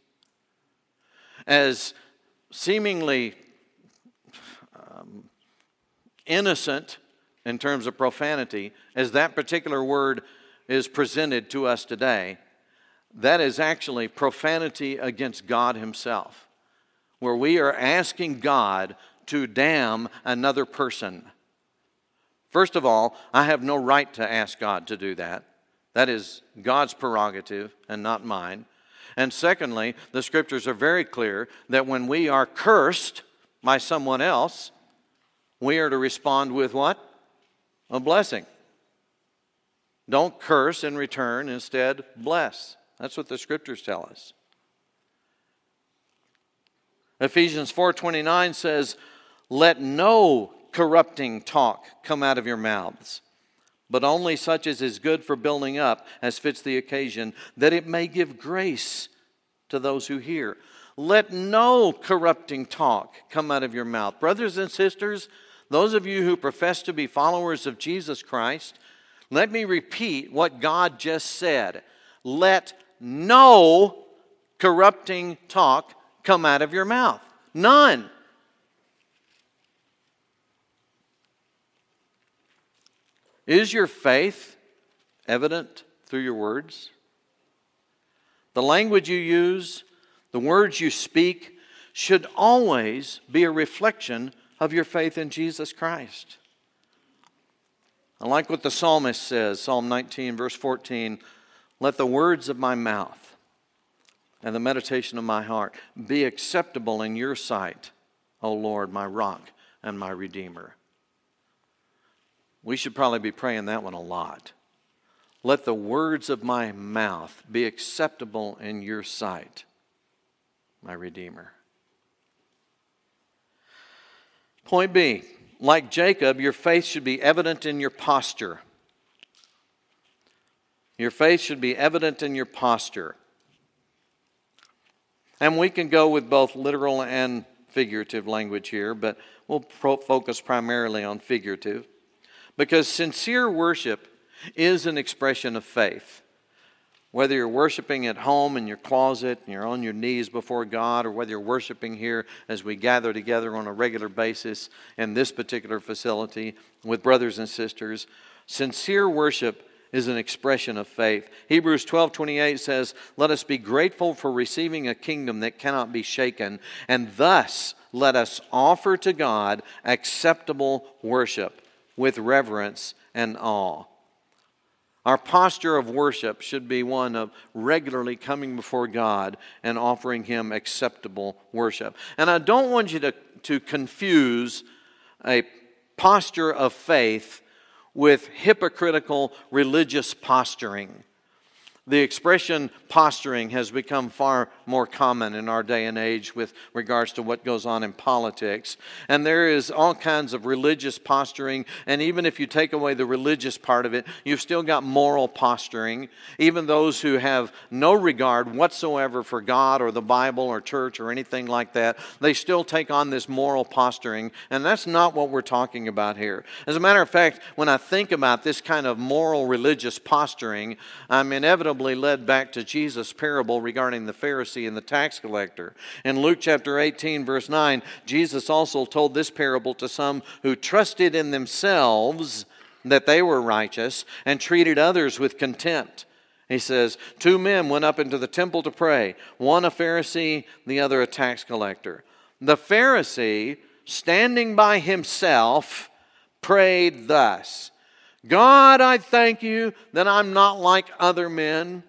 As seemingly um, innocent in terms of profanity as that particular word is presented to us today, that is actually profanity against God Himself, where we are asking God to damn another person. First of all, I have no right to ask God to do that. That is God's prerogative and not mine. And secondly, the Scriptures are very clear that when we are cursed by someone else, we are to respond with what? A blessing. Don't curse in return, instead bless. That's what the Scriptures tell us. Ephesians four twenty-nine says, let no corrupting talk come out of your mouths, but only such as is good for building up, as fits the occasion, that it may give grace to those who hear. Let no corrupting talk come out of your mouth. Brothers and sisters, those of you who profess to be followers of Jesus Christ, let me repeat what God just said. Let no corrupting talk come out of your mouth. None. Is your faith evident through your words? The language you use, the words you speak, should always be a reflection of your faith in Jesus Christ. I like what the psalmist says, Psalm nineteen, verse fourteen, let the words of my mouth and the meditation of my heart be acceptable in your sight, O Lord, my rock and my Redeemer. We should probably be praying that one a lot. Let the words of my mouth be acceptable in your sight, my Redeemer. Point B, like Jacob, your faith should be evident in your posture. Your faith should be evident in your posture. And we can go with both literal and figurative language here, but we'll pro- focus primarily on figurative. Because sincere worship is an expression of faith. Whether you're worshiping at home in your closet and you're on your knees before God, or whether you're worshiping here as we gather together on a regular basis in this particular facility with brothers and sisters, sincere worship is an expression of faith. Hebrews twelve twenty-eight says, "Let us be grateful for receiving a kingdom that cannot be shaken, and thus let us offer to God acceptable worship with reverence and awe." Our posture of worship should be one of regularly coming before God and offering Him acceptable worship. And I don't want you to, to confuse a posture of faith with hypocritical religious posturing. The expression posturing has become far more common in our day and age with regards to what goes on in politics. And there is all kinds of religious posturing. And even if you take away the religious part of it, you've still got moral posturing. Even those who have no regard whatsoever for God or the Bible or church or anything like that, they still take on this moral posturing. And that's not what we're talking about here. As a matter of fact, when I think about this kind of moral religious posturing, I'm inevitably led back to Jesus' parable regarding the Pharisee and the tax collector. In Luke chapter eighteen, verse nine, Jesus also told this parable to some who trusted in themselves that they were righteous and treated others with contempt. He says, two men went up into the temple to pray, one a Pharisee, the other a tax collector. The Pharisee, standing by himself, prayed thus: God, I thank you that I'm not like other men,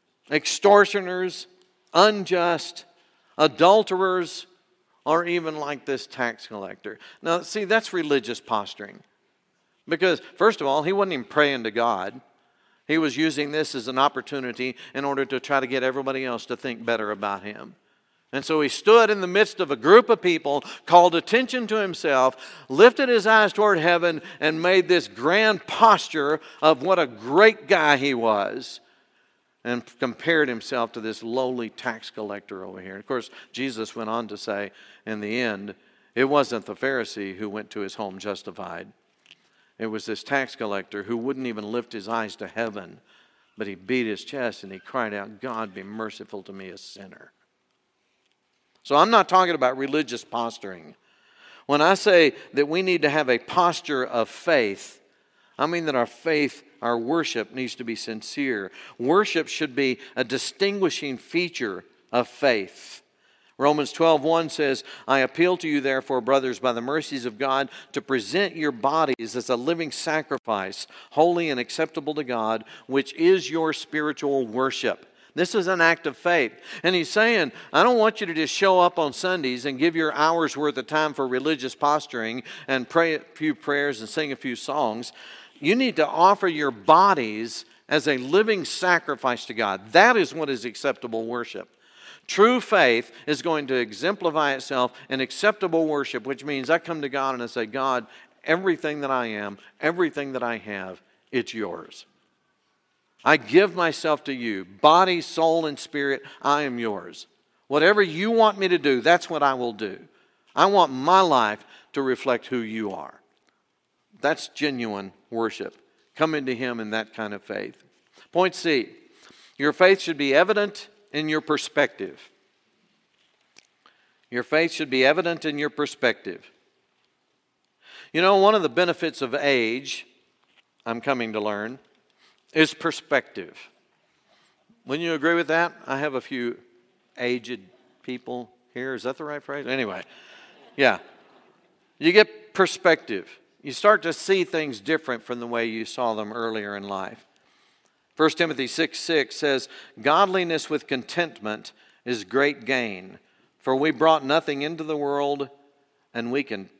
extortioners, unjust, adulterers, or even like this tax collector. Now, see, that's religious posturing. Because, first of all, he wasn't even praying to God. He was using this as an opportunity in order to try to get everybody else to think better about him. And so he stood in the midst of a group of people, called attention to himself, lifted his eyes toward heaven, and made this grand posture of what a great guy he was, and compared himself to this lowly tax collector over here. Of course, Jesus went on to say, in the end, it wasn't the Pharisee who went to his home justified. It was this tax collector who wouldn't even lift his eyes to heaven, but he beat his chest and he cried out, God, be merciful to me, a sinner. So I'm not talking about religious posturing. When I say that we need to have a posture of faith, I mean that our faith, our worship needs to be sincere. Worship should be a distinguishing feature of faith. Romans twelve one says, I appeal to you therefore, brothers, by the mercies of God, to present your bodies as a living sacrifice, holy and acceptable to God, which is your spiritual worship. This is an act of faith. And he's saying, I don't want you to just show up on Sundays and give your hours worth of time for religious posturing and pray a few prayers and sing a few songs. You need to offer your bodies as a living sacrifice to God. That is what is acceptable worship. True faith is going to exemplify itself in acceptable worship, which means I come to God and I say, God, everything that I am, everything that I have, it's yours. I give myself to you, body, soul, and spirit, I am yours. Whatever you want me to do, that's what I will do. I want my life to reflect who you are. That's genuine worship. Come into Him in that kind of faith. Point C, your faith should be evident in your perspective. Your faith should be evident in your perspective. You know, one of the benefits of age, I'm coming to learn, is perspective. Wouldn't you agree with that? I have a few aged people here. Is that the right phrase? Anyway, yeah. You get perspective. You start to see things different from the way you saw them earlier in life. First Timothy six six says, godliness with contentment is great gain, for we brought nothing into the world, and we can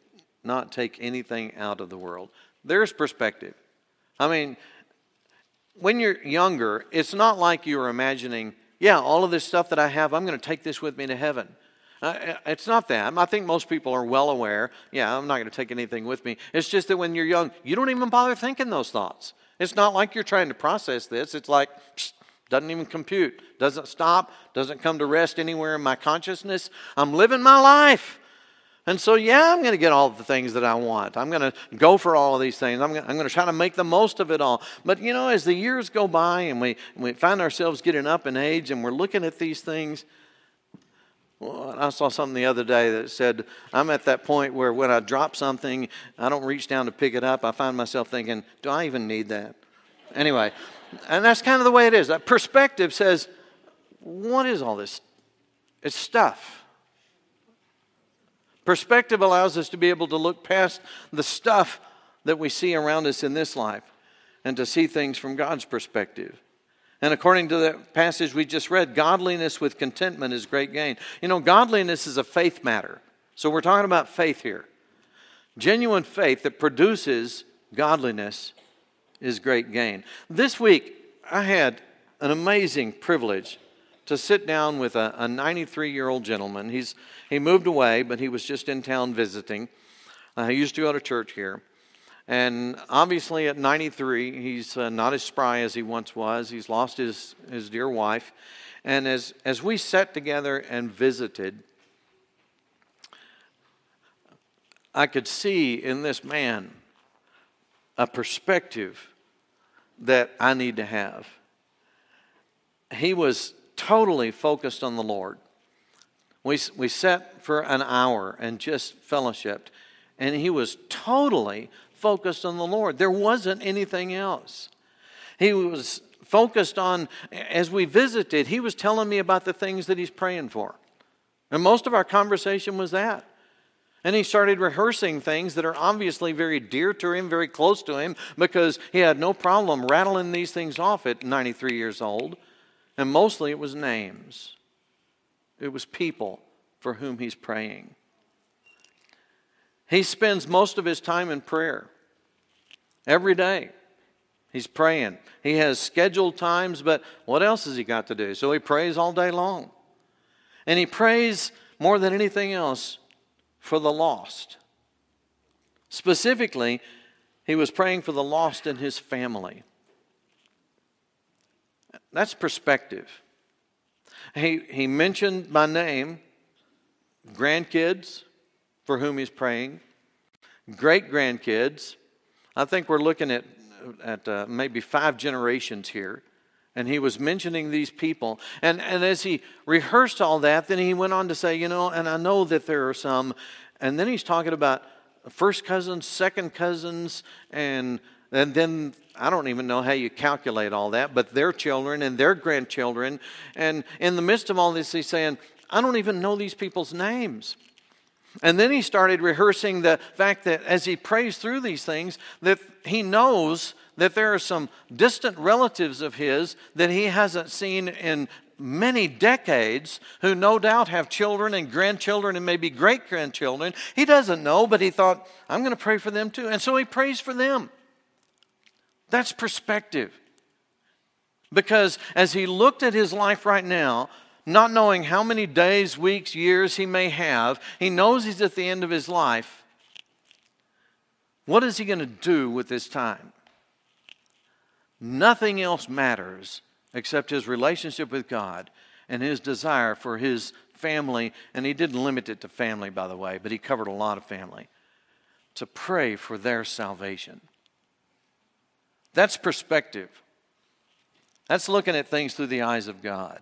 not take anything out of the world. There's perspective. I mean, when you're younger, it's not like you're imagining, yeah, all of this stuff that I have, I'm going to take this with me to heaven. Uh, it's not that. I think most people are well aware, yeah, I'm not going to take anything with me. It's just that when you're young, you don't even bother thinking those thoughts. It's not like you're trying to process this. It's like, psst, doesn't even compute, doesn't stop, doesn't come to rest anywhere in my consciousness. I'm living my life. And so, yeah, I'm going to get all the things that I want. I'm going to go for all of these things. I'm going, to, I'm going to try to make the most of it all. But, you know, as the years go by and we, we find ourselves getting up in age and we're looking at these things, well, I saw something the other day that said, I'm at that point where when I drop something, I don't reach down to pick it up. I find myself thinking, do I even need that? Anyway, and that's kind of the way it is. That perspective says, what is all this? It's stuff. Perspective allows us to be able to look past the stuff that we see around us in this life and to see things from God's perspective. And according to the passage we just read, godliness with contentment is great gain. You know, godliness is a faith matter. So we're talking about faith here. Genuine faith that produces godliness is great gain. This week, I had an amazing privilege to sit down with a, a ninety-three-year-old gentleman. He's he moved away, but he was just in town visiting. Uh, he used to go to church here. And obviously at ninety-three, he's uh, not as spry as he once was. He's lost his, his dear wife. And as, as we sat together and visited, I could see in this man a perspective that I need to have. He was totally focused on the Lord. We, we sat for an hour and just fellowshipped, and he was totally focused on the Lord. There wasn't anything else. He was focused on, as we visited, he was telling me about the things that he's praying for. And most of our conversation was that. And he started rehearsing things that are obviously very dear to him, very close to him, because he had no problem rattling these things off at ninety-three years old. And mostly it was names. It was people for whom he's praying. He spends most of his time in prayer. Every day. He's praying. He has scheduled times, but what else has he got to do? So he prays all day long. And he prays more than anything else for the lost. Specifically, he was praying for the lost in his family. That's perspective. He, he mentioned by name grandkids for whom he's praying, great-grandkids. I think we're looking at, at uh, maybe five generations here. And he was mentioning these people. And, and as he rehearsed all that, then he went on to say, you know, and I know that there are some. And then he's talking about first cousins, second cousins, and, and then I don't even know how you calculate all that, but their children and their grandchildren. And in the midst of all this, he's saying, I don't even know these people's names. And then he started rehearsing the fact that as he prays through these things, that he knows that there are some distant relatives of his that he hasn't seen in many decades who no doubt have children and grandchildren and maybe great-grandchildren. He doesn't know, but he thought, I'm going to pray for them too. And so he prays for them. That's perspective. Because as he looked at his life right now, not knowing how many days, weeks, years he may have, he knows he's at the end of his life. What is he going to do with his time? Nothing else matters except his relationship with God and his desire for his family. And he didn't limit it to family, by the way, but he covered a lot of family. To pray for their salvation. That's perspective. That's looking at things through the eyes of God.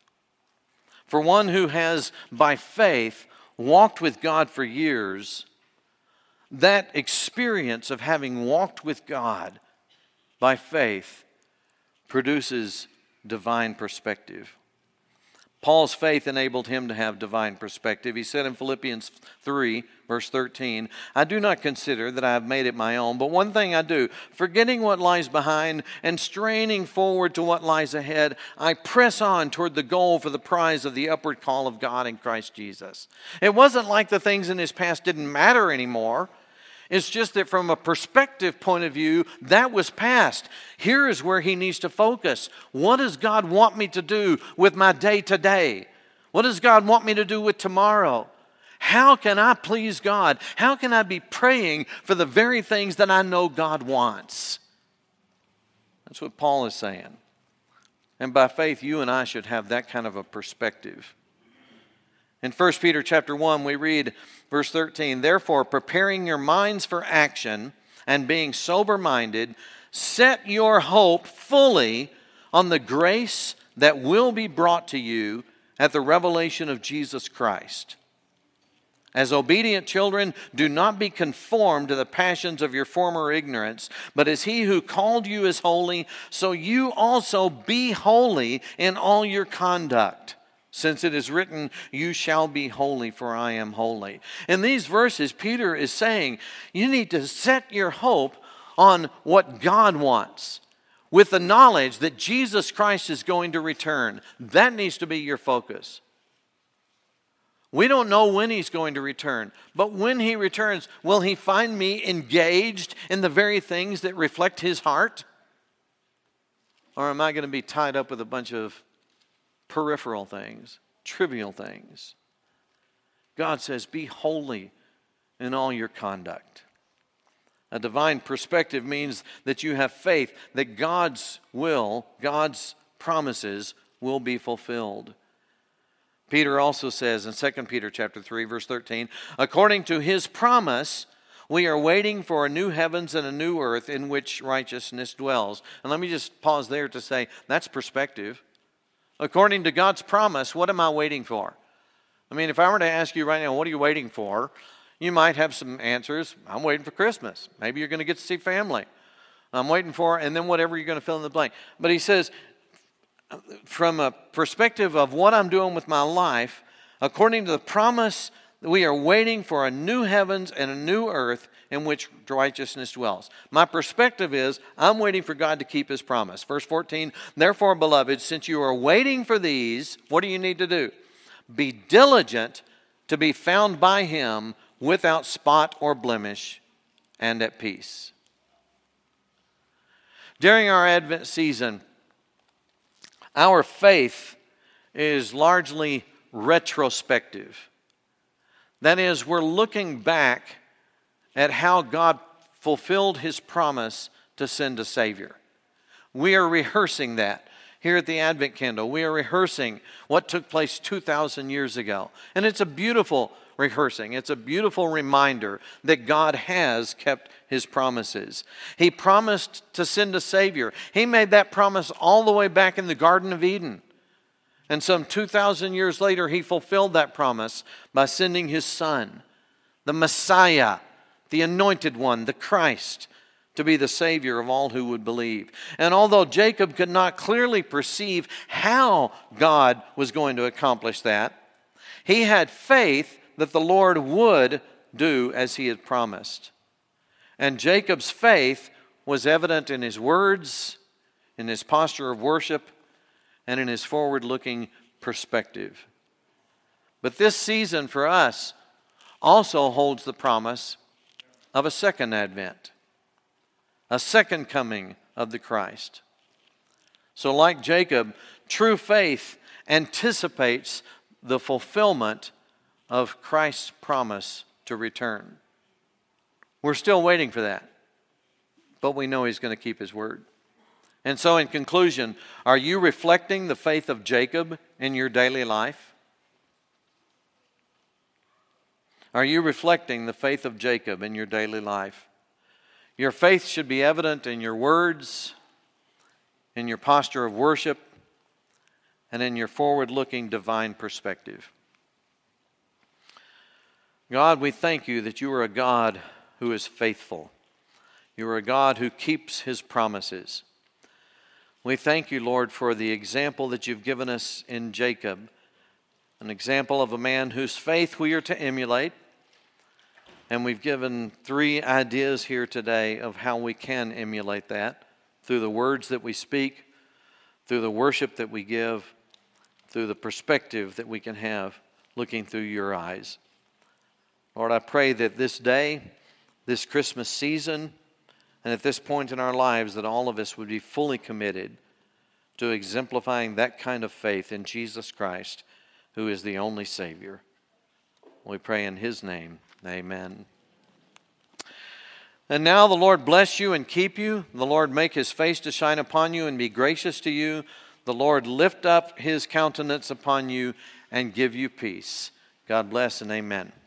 For one who has, by faith, walked with God for years, that experience of having walked with God by faith produces divine perspective. Paul's faith enabled him to have divine perspective. He said in Philippians three, verse thirteen, I do not consider that I have made it my own, but one thing I do, forgetting what lies behind and straining forward to what lies ahead, I press on toward the goal for the prize of the upward call of God in Christ Jesus. It wasn't like the things in his past didn't matter anymore. It's just that from a perspective point of view, that was past. Here is where he needs to focus. What does God want me to do with my day today? What does God want me to do with tomorrow? How can I please God? How can I be praying for the very things that I know God wants? That's what Paul is saying. And by faith, you and I should have that kind of a perspective. In First Peter chapter one, we read verse thirteen, "Therefore, preparing your minds for action and being sober-minded, set your hope fully on the grace that will be brought to you at the revelation of Jesus Christ. As obedient children, do not be conformed to the passions of your former ignorance, but as he who called you is holy, so you also be holy in all your conduct. Since it is written, you shall be holy, for I am holy." In these verses, Peter is saying, you need to set your hope on what God wants, with the knowledge that Jesus Christ is going to return. That needs to be your focus. We don't know when he's going to return, but when he returns, will he find me engaged in the very things that reflect his heart? Or am I going to be tied up with a bunch of peripheral things, trivial things? God says, be holy in all your conduct. A divine perspective means that you have faith that God's will, God's promises will be fulfilled. Peter also says in Second Peter chapter three, verse thirteen, "According to his promise, we are waiting for a new heavens and a new earth in which righteousness dwells." And let me just pause there to say, that's perspective. According to God's promise, what am I waiting for? I mean, if I were to ask you right now, what are you waiting for? You might have some answers. I'm waiting for Christmas. Maybe you're going to get to see family. I'm waiting for, and then whatever you're going to fill in the blank. But he says, from a perspective of what I'm doing with my life, according to the promise, we are waiting for a new heavens and a new earth in which righteousness dwells. My perspective is, I'm waiting for God to keep his promise. Verse fourteen, "Therefore, beloved, since you are waiting for these," what do you need to do? "Be diligent to be found by him without spot or blemish and at peace." During our Advent season, our faith is largely retrospective. That is, we're looking back at how God fulfilled his promise to send a Savior. We are rehearsing that. Here at the Advent Candle, we are rehearsing what took place two thousand years ago. And it's a beautiful rehearsing. It's a beautiful reminder that God has kept his promises. He promised to send a Savior. He made that promise all the way back in the Garden of Eden. And some two thousand years later, he fulfilled that promise by sending his Son, the Messiah, the Anointed One, the Christ, to be the Savior of all who would believe. And although Jacob could not clearly perceive how God was going to accomplish that, he had faith that the Lord would do as he had promised. And Jacob's faith was evident in his words, in his posture of worship, and in his forward-looking perspective. But this season for us also holds the promise of a second advent, a second coming of the Christ. So like Jacob, true faith anticipates the fulfillment of Christ's promise to return. We're still waiting for that, but we know he's going to keep his word. And so in conclusion, are you reflecting the faith of Jacob in your daily life? Are you reflecting the faith of Jacob in your daily life? Your faith should be evident in your words, in your posture of worship, and in your forward-looking divine perspective. God, we thank you that you are a God who is faithful. You are a God who keeps his promises. We thank you, Lord, for the example that you've given us in Jacob, an example of a man whose faith we are to emulate. And we've given three ideas here today of how we can emulate that through the words that we speak, through the worship that we give, through the perspective that we can have looking through your eyes. Lord, I pray that this day this Christmas season and at this point in our lives that all of us would be fully committed to exemplifying that kind of faith in Jesus Christ, who is the only Savior. We pray in His name. Amen. And now the Lord bless you and keep you. The Lord make His face to shine upon you and be gracious to you. The Lord lift up His countenance upon you and give you peace. God bless and amen.